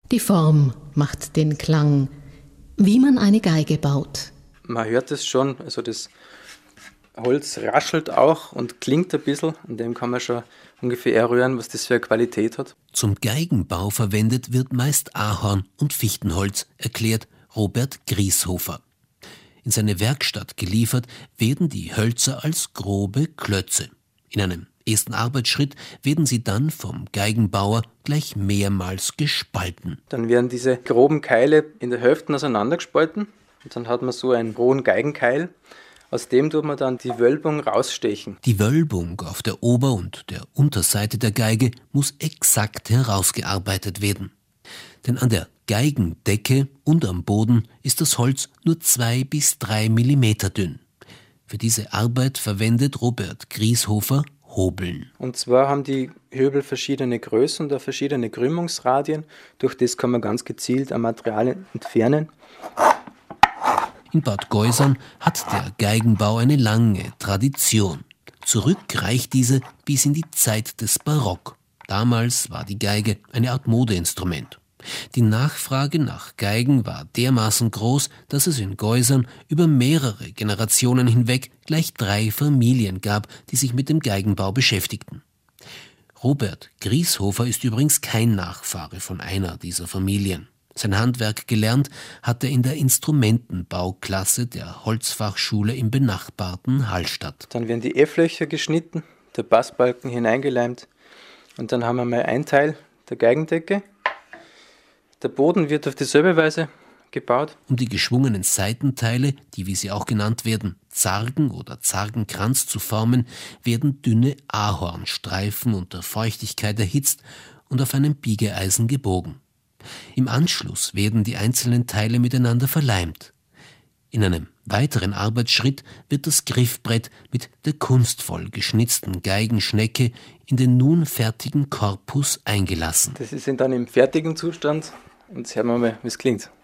Die Form macht den Klang, wie man eine Geige baut. Man hört es schon, also das Holz raschelt auch und klingt ein bisschen. An dem kann man schon ungefähr errühren, was das für eine Qualität hat. Zum Geigenbau verwendet wird meist Ahorn- und Fichtenholz, erklärt Robert Grieshofer. In seine Werkstatt geliefert werden die Hölzer als grobe Klötze. In einem ersten Arbeitsschritt werden sie dann vom Geigenbauer gleich mehrmals gespalten. Dann werden diese groben Keile in der Hälfte auseinandergespalten und dann hat man so einen rohen Geigenkeil. Aus dem tut man dann die Wölbung rausstechen. Die Wölbung auf der Ober- und der Unterseite der Geige muss exakt herausgearbeitet werden. Denn an der Geigendecke und am Boden ist das Holz nur 2 bis 3 Millimeter dünn. Für diese Arbeit verwendet Robert Grieshofer Hobeln. Und zwar haben die Höbel verschiedene Größen und auch verschiedene Krümmungsradien. Durch das kann man ganz gezielt am Material entfernen. In Bad Geusern hat der Geigenbau eine lange Tradition. Zurück reicht diese bis in die Zeit des Barock. Damals war die Geige eine Art Modeinstrument. Die Nachfrage nach Geigen war dermaßen groß, dass es in Geusern über mehrere Generationen hinweg gleich 3 Familien gab, die sich mit dem Geigenbau beschäftigten. Robert Grieshofer ist übrigens kein Nachfahre von einer dieser Familien. Sein Handwerk gelernt hat er in der Instrumentenbauklasse der Holzfachschule im benachbarten Hallstatt. Dann werden die F-Löcher geschnitten, der Bassbalken hineingeleimt und dann haben wir mal ein Teil der Geigendecke. Der Boden wird auf dieselbe Weise gebaut. Um die geschwungenen Seitenteile, die wie sie auch genannt werden, Zargen oder Zargenkranz zu formen, werden dünne Ahornstreifen unter Feuchtigkeit erhitzt und auf einem Biegeeisen gebogen. Im Anschluss werden die einzelnen Teile miteinander verleimt. In einem weiteren Arbeitsschritt wird das Griffbrett mit der kunstvoll geschnitzten Geigenschnecke in den nun fertigen Korpus eingelassen. Das ist dann im fertigen Zustand und jetzt hören wir mal, wie es klingt.